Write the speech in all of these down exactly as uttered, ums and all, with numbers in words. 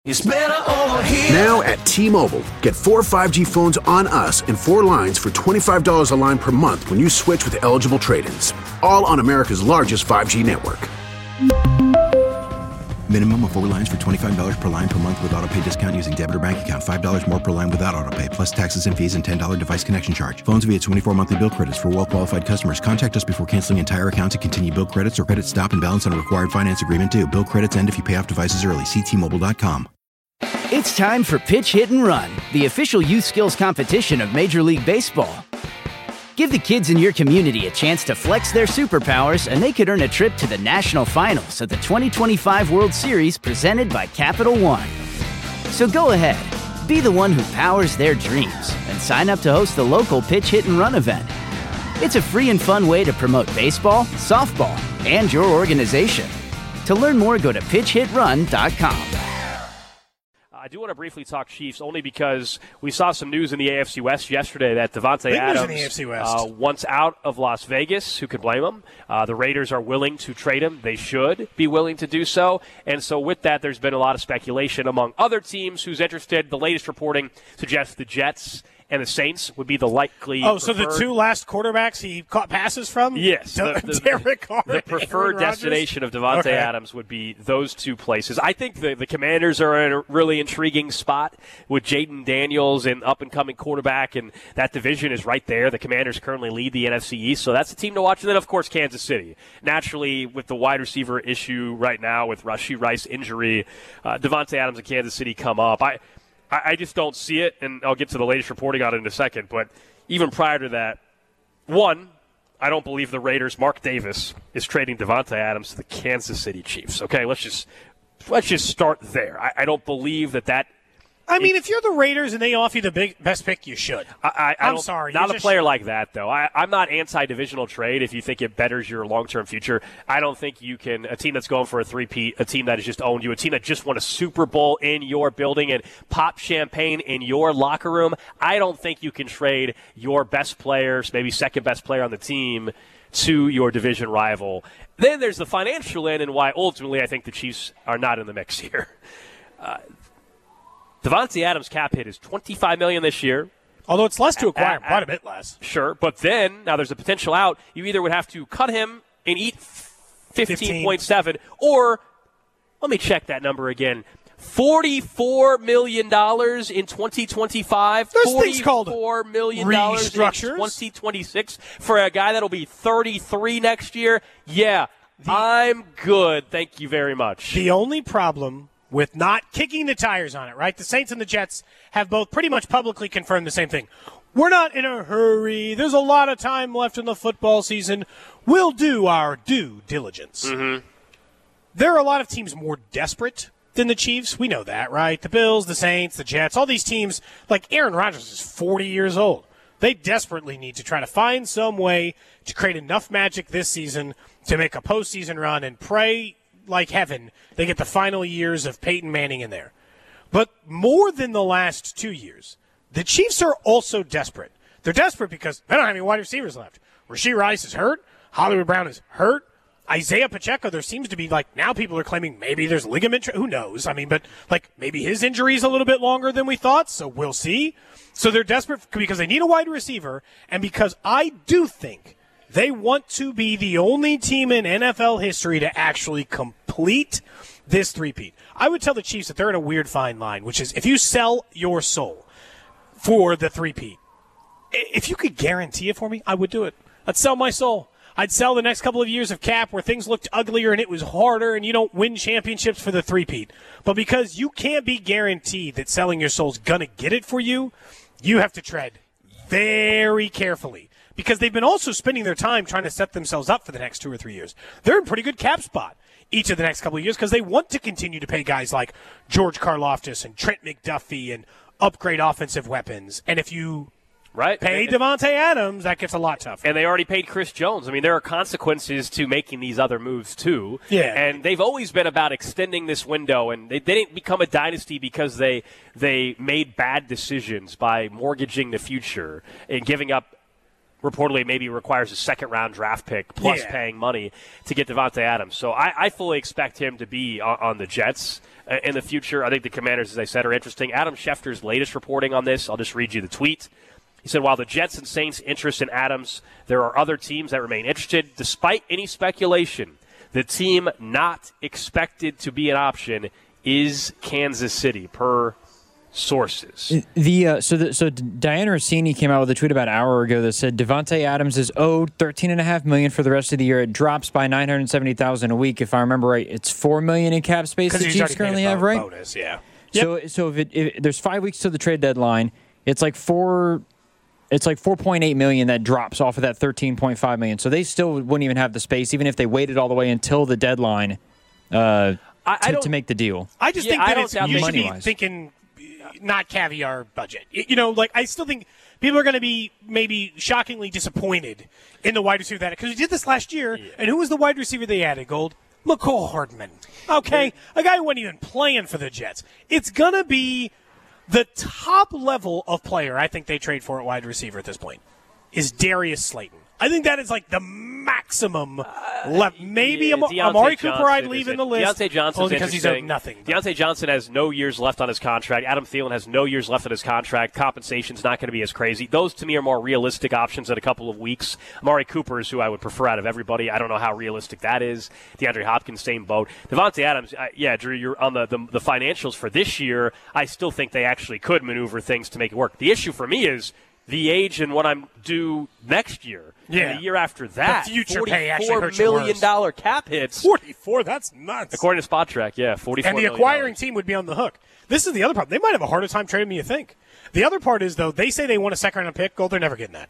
It's better over here. Now at T-Mobile, get four five G phones on us and four lines for twenty-five dollars a line per month when you switch with eligible trade-ins. All on America's largest five G network. Minimum of four lines for twenty-five dollars per line per month with autopay discount using debit or bank account. five dollars more per line without autopay, plus taxes and fees and ten dollars device connection charge. Phones via twenty-four monthly bill credits for well-qualified customers. Contact us before canceling entire account to continue bill credits or credit stop and balance on a required finance agreement due. Bill credits end if you pay off devices early. See T Mobile dot com. It's time for Pitch, Hit, and Run, the official youth skills competition of Major League Baseball. Give the kids in your community a chance to flex their superpowers, and they could earn a trip to the national finals of the twenty twenty-five World Series presented by Capital One. So go ahead, be the one who powers their dreams, and sign up to host the local Pitch, Hit, and Run event. It's a free and fun way to promote baseball, softball, and your organization. To learn more, go to pitch hit run dot com. I do want to briefly talk Chiefs, only because we saw some news in the A F C West yesterday that Davante Adams, in the A F C West. Uh, wants out of Las Vegas. Who could blame him? Uh, the Raiders are willing to trade him. They should be willing to do so. And so with that, there's been a lot of speculation among other teams who's interested. The latest reporting suggests the Jets and the Saints would be the likely Oh, so preferred. the two last quarterbacks he caught passes from? Yes. De- The, the, Derek Carr the preferred destination of Davante okay. Adams would be those two places. I think the, the Commanders are in a really intriguing spot with Jaden Daniels, an up-and-coming quarterback, and that division is right there. The Commanders currently lead the N F C East, so that's a team to watch. And then, of course, Kansas City. Naturally, with the wide receiver issue right now with Rashee Rice injury, uh, Davante Adams and Kansas City come up. I I just don't see it, and I'll get to the latest reporting on it in a second. But even prior to that, one, I don't believe the Raiders, Mark Davis, is trading Davante Adams to the Kansas City Chiefs. Okay, let's just let's just start there. I, I don't believe that that. I mean, if you're the Raiders and they offer you the big, best pick, you should. I, I, I I'm don't, sorry. Not you a just player should. like that, though. I, I'm not anti-divisional trade if you think it betters your long-term future. I don't think you can – a team that's going for a three-peat, a team that has just owned you, a team that just won a Super Bowl in your building and pop champagne in your locker room, I don't think you can trade your best players, maybe second-best player on the team, to your division rival. Then there's the financial end and why ultimately I think the Chiefs are not in the mix here. Uh, Davante Adams' cap hit is twenty-five million dollars this year. Although it's less to acquire, at, at, quite a bit less. Sure, but then, now there's a potential out. You either would have to cut him and eat fifteen point seven, or, let me check that number again, forty-four million dollars in twenty twenty-five. There's things called forty-four million dollars in twenty twenty-six for a guy that'll be thirty-three next year. Yeah, the, I'm good. Thank you very much. The only problem with not kicking the tires on it, right? The Saints and the Jets have both pretty much publicly confirmed the same thing. We're not in a hurry. There's a lot of time left in the football season. We'll do our due diligence. Mm-hmm. There are a lot of teams more desperate than the Chiefs. We know that, right? The Bills, the Saints, the Jets, all these teams, like Aaron Rodgers is forty years old. They desperately need to try to find some way to create enough magic this season to make a postseason run and pray like heaven they get the final years of Peyton Manning in there. But more than the last two years, the Chiefs are also desperate. They're desperate because they don't have any wide receivers left. Rashee Rice is hurt. Hollywood Brown is hurt. Isaiah Pacheco, there seems to be, like, now people are claiming maybe there's ligament. Tra- who knows? I mean, but, like, maybe his injury is a little bit longer than we thought, so we'll see. So they're desperate because they need a wide receiver, and because I do think they want to be the only team in N F L history to actually complete this three-peat. I would tell the Chiefs that they're in a weird fine line, which is if you sell your soul for the three-peat, if you could guarantee it for me, I would do it. I'd sell my soul. I'd sell the next couple of years of cap where things looked uglier and it was harder and you don't win championships for the three-peat. But because you can't be guaranteed that selling your soul's going to get it for you, you have to tread very carefully. Because they've been also spending their time trying to set themselves up for the next two or three years. They're in pretty good cap spot each of the next couple of years because they want to continue to pay guys like George Karlaftis and Trent McDuffie and upgrade offensive weapons. And if you right. pay Davante Adams, that gets a lot tougher. And they already paid Chris Jones. I mean, there are consequences to making these other moves, too. Yeah. And they've always been about extending this window, and they, they didn't become a dynasty because they they made bad decisions by mortgaging the future and giving up reportedly maybe requires a second-round draft pick plus yeah. paying money to get Davante Adams. So I, I fully expect him to be on, on the Jets. in the future. I think the Commanders, as I said, are interesting. Adam Schefter's latest reporting on this, I'll just read you the tweet. He said, while the Jets and Saints interest in Adams, there are other teams that remain interested. Despite any speculation, the team not expected to be an option is Kansas City, per sources. The uh, so the, so Diana Rossini came out with a tweet about an hour ago that said Davante Adams is owed thirteen point five million dollars for the rest of the year. It drops by nine hundred seventy thousand dollars a week, if I remember right. It's four million dollars in cap space the Chiefs currently have, right? Bonus, yeah. So yep. so if, it, if there's five weeks to the trade deadline, it's like four. It's like four point eight million dollars that drops off of that thirteen point five million dollars. So they still wouldn't even have the space, even if they waited all the way until the deadline uh, I, I to, to make the deal. I just yeah, think that I it's, you should be money-wise. thinking not caviar budget. You know, like I still think people are going to be maybe shockingly disappointed in the wide receiver that because we did this last year. Yeah. And who was the wide receiver they added? Gold McCall Hardman. Okay, yeah. A guy who wasn't even playing for the Jets. It's going to be the top level of player I think they trade for at wide receiver at this point is Darius Slayton. I think that is like the maximum uh, left. Maybe yeah, Am- Amari Cooper I'd leave in the list. Deontay Johnson's only because he's owed nothing. Deontay Johnson has no years left on his contract. Adam Thielen has no years left on his contract. Compensation's not going to be as crazy. Those, to me, are more realistic options in a couple of weeks. Amari Cooper is who I would prefer out of everybody. I don't know how realistic that is. DeAndre Hopkins, same boat. Davante Adams, uh, yeah, Drew, you're on the, the, the financials for this year. I still think they actually could maneuver things to make it work. The issue for me is the age and what I'm due next year. Yeah. And the year after that, the future pay actually hurts forty-four million dollars cap hits. forty-four, that's nuts. According to Spot Track, yeah, forty-four And the acquiring team would be on the hook. This is the other problem. They might have a harder time trading than you think. The other part is, though, they say they want a second round pick. Gold, they're never getting that.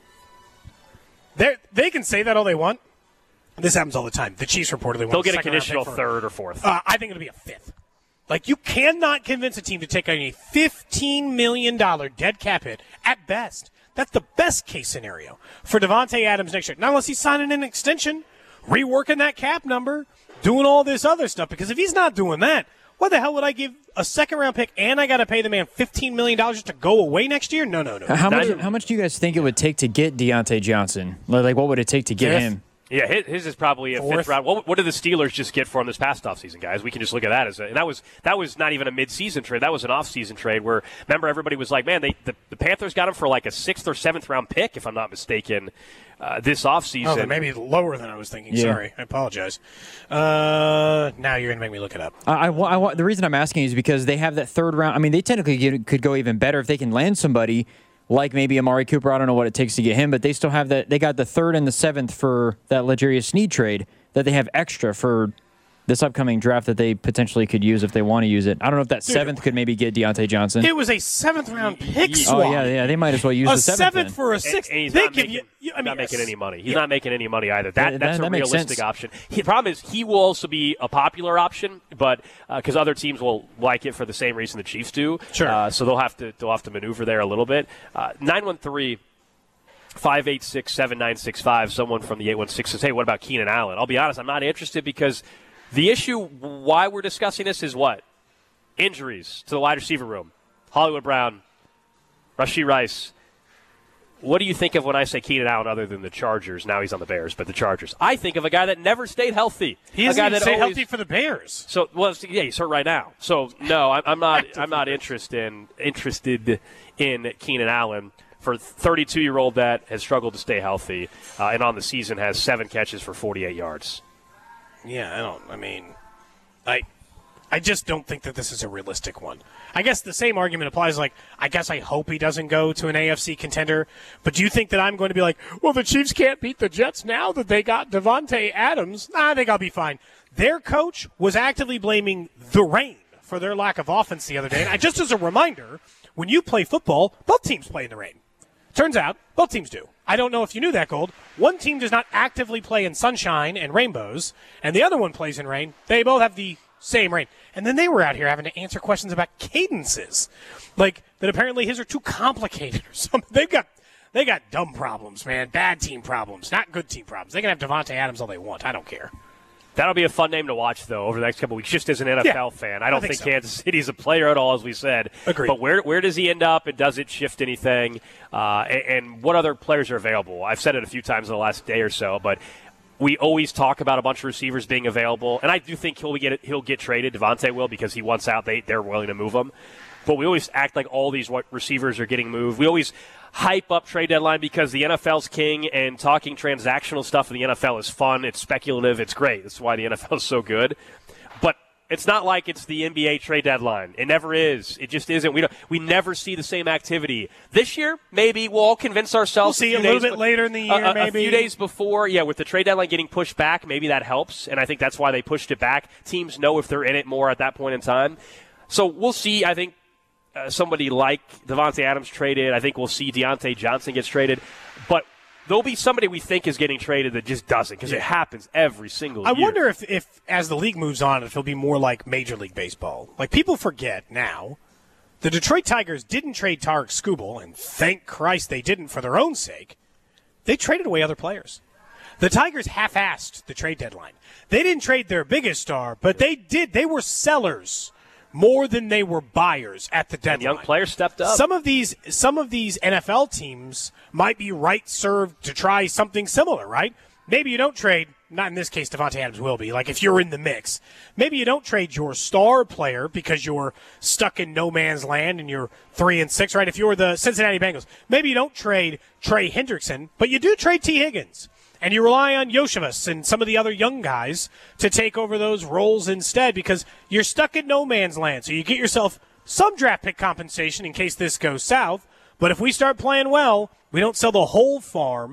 They're, they can say that all they want. This happens all the time. The Chiefs reportedly want They'll a get a second conditional round pick third or fourth. Uh, I think it'll be a fifth. Like, you cannot convince a team to take on a fifteen million dollars dead cap hit at best. That's the best case scenario for Davante Adams next year. Not unless he's signing an extension, reworking that cap number, doing all this other stuff. Because if he's not doing that, why the hell would I give a second-round pick and I got to pay the man fifteen million dollars just to go away next year? No, no, no. How much, how much do you guys think it would take to get Deontay Johnson? Like, what would it take to get Fifth. him? Yeah, his, his is probably a Fourth. fifth round. What, what did the Steelers just get for him this past offseason, guys? We can just look at that as a, and that was that was not even a mid-season trade. That was an off-season trade where, remember, everybody was like, man, they the, the Panthers got him for like a sixth or seventh round pick, if I'm not mistaken, uh, this offseason. Oh, then maybe lower than I was thinking. Yeah. Sorry. I apologize. Uh, now you're going to make me look it up. I, I, I want the reason I'm asking is because they have that third round. I mean, they technically get, could go even better if they can land somebody like maybe Amari Cooper. I don't know what it takes to get him, but they still have that. They got the third and the seventh for that L'Jarius Sneed trade that they have extra for this upcoming draft that they potentially could use if they want to use it. I don't know if that Dude, seventh could maybe get Deontay Johnson. It was a seventh round pick swap. Oh yeah, yeah. They might as well use a the seventh. seventh then. for a sixth. And he's they not give making, you, you, I mean, not making yes. any money. He's Yeah. not making any money either. That, That- that's that a makes realistic sense. option. The problem is he will also be a popular option, but because uh, other teams will like it for the same reason the Chiefs do. Sure. Uh, so they'll have to they'll have to maneuver there a little bit. Uh, nine one three. five eight six, seven nine six five. Someone from the eight one six says, hey, what about Keenan Allen? I'll be honest, I'm not interested because the issue why we're discussing this is what? Injuries to the wide receiver room. Hollywood Brown, Rashee Rice. What do you think of when I say Keenan Allen other than the Chargers? Now he's on the Bears, but the Chargers. I think of a guy that never stayed healthy. He a hasn't guy even that stayed always, healthy for the Bears. So, well, yeah, he's hurt right now. So, no, I'm, I'm not I'm not interested in, interested in Keenan Allen. For a thirty-two-year-old that has struggled to stay healthy uh, and on the season has seven catches for forty-eight yards. Yeah, I don't. I mean, I, I just don't think that this is a realistic one. I guess the same argument applies. Like, I guess I hope he doesn't go to an A F C contender. But do you think that I'm going to be like, well, the Chiefs can't beat the Jets now that they got Davante Adams? Nah, I think I'll be fine. Their coach was actively blaming the rain for their lack of offense the other day. And I, just as a reminder, when you play football, both teams play in the rain. Turns out, both teams do. I don't know if you knew that, Gold. One team does not actively play in sunshine and rainbows, and the other one plays in rain. They both have the same rain. And then they were out here having to answer questions about cadences. Like, that apparently his are too complicated or something. They've got, they got dumb problems, man. Bad team problems, not good team problems. They can have Davante Adams all they want. I don't care. That'll be a fun name to watch, though, over the next couple of weeks, just as an N F L Yeah, fan. I don't I think think, so. Kansas City's a player at all, as we said. Agreed. But where where does he end up, and does it shift anything? Uh, and, and what other players are available? I've said it a few times in the last day or so, but we always talk about a bunch of receivers being available, and I do think he'll get he'll get traded. Devontae will, because he wants out. They they're willing to move him. But we always act like all these receivers are getting moved. We always hype up trade deadline because the N F L's king, and talking transactional stuff in the N F L is fun. It's speculative. It's great. That's why the N F L is so good. But it's not like it's the N B A trade deadline. It never is. It just isn't. We don't. We never see the same activity. This year, maybe we'll all convince ourselves. We'll see a, a little bit be- later in the year, a, a, maybe. A few days before, yeah, with the trade deadline getting pushed back, maybe that helps. And I think that's why they pushed it back. Teams know if they're in it more at that point in time. So we'll see, I think, uh, somebody like Davante Adams traded. I think we'll see Deontay Johnson gets traded. But there'll be somebody we think is getting traded that just doesn't, because yeah. it happens every single I year. I wonder if, if, as the league moves on, if it'll be more like Major League Baseball. Like, people forget now, the Detroit Tigers didn't trade Tarek Skubal, and thank Christ they didn't for their own sake. They traded away other players. The Tigers half-assed the trade deadline. They didn't trade their biggest star, but they did. They were sellers more than they were buyers at the deadline. And young players stepped up. Some of these, some of these N F L teams might be right served to try something similar, right? Maybe you don't trade, not in this case, Davante Adams will be, like if you're in the mix. Maybe you don't trade your star player because you're stuck in no man's land and you're three and six, right? If you're the Cincinnati Bengals, maybe you don't trade Trey Hendrickson, but you do trade T. Higgins. And you rely on Yoshevas and some of the other young guys to take over those roles instead, because you're stuck in no man's land. So you get yourself some draft pick compensation in case this goes south. But if we start playing well, we don't sell the whole farm.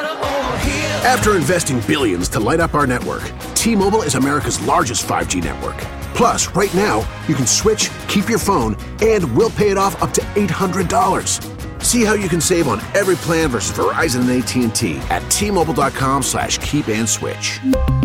After investing billions to light up our network, T-Mobile is America's largest five G network. Plus, right now, you can switch, keep your phone, and we'll pay it off up to eight hundred dollars. See how you can save on every plan versus Verizon and A T and T at T-Mobile.com slash keep and switch.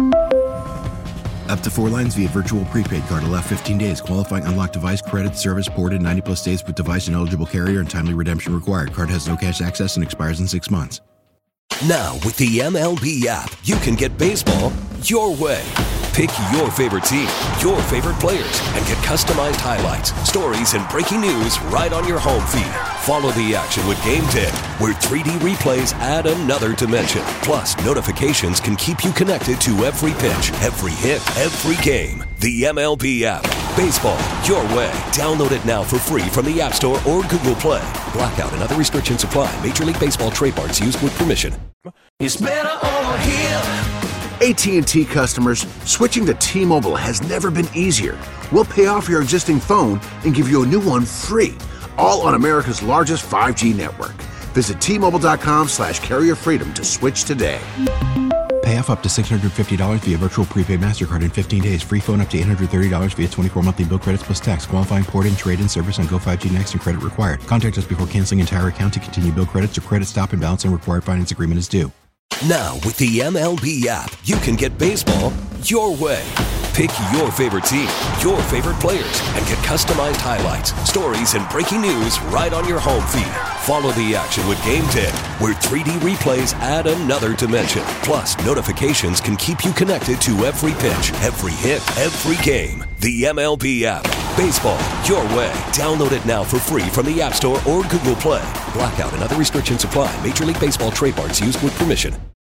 Up to four lines via virtual prepaid card. Allow fifteen days. Qualifying unlocked device credit service ported ninety plus days with device and eligible carrier and timely redemption required. Card has no cash access and expires in six months. Now with the M L B app, you can get baseball your way. Pick your favorite team, your favorite players, and get customized highlights, stories, and breaking news right on your home feed. Follow the action with Game Day, where three D replays add another dimension. Plus, notifications can keep you connected to every pitch, every hit, every game. The M L B app. Baseball your way. Download it now for free from the App Store or Google Play. Blackout and other restrictions apply. Major League Baseball trademarks used with permission. It's better over here. A T and T customers, switching to T-Mobile has never been easier. We'll pay off your existing phone and give you a new one free, all on America's largest five G network. Visit T-Mobile.com slash carrier freedom to switch today. Pay off up to six hundred fifty dollars via virtual prepaid MasterCard in fifteen days. Free phone up to eight hundred thirty dollars via twenty-four monthly bill credits plus tax. Qualifying port-in, trade-in service on Go five G Next and credit required. Contact us before canceling entire account to continue bill credits or credit stop and balance and required finance agreement is due. Now, with the M L B app, you can get baseball your way. Pick your favorite team, your favorite players, and get customized highlights, stories, and breaking news right on your home feed. Follow the action with Game Day, where three D replays add another dimension. Plus, notifications can keep you connected to every pitch, every hit, every game. The M L B app. Baseball your way. Download it now for free from the App Store or Google Play. Blackout and other restrictions apply. Major League Baseball trademarks used with permission.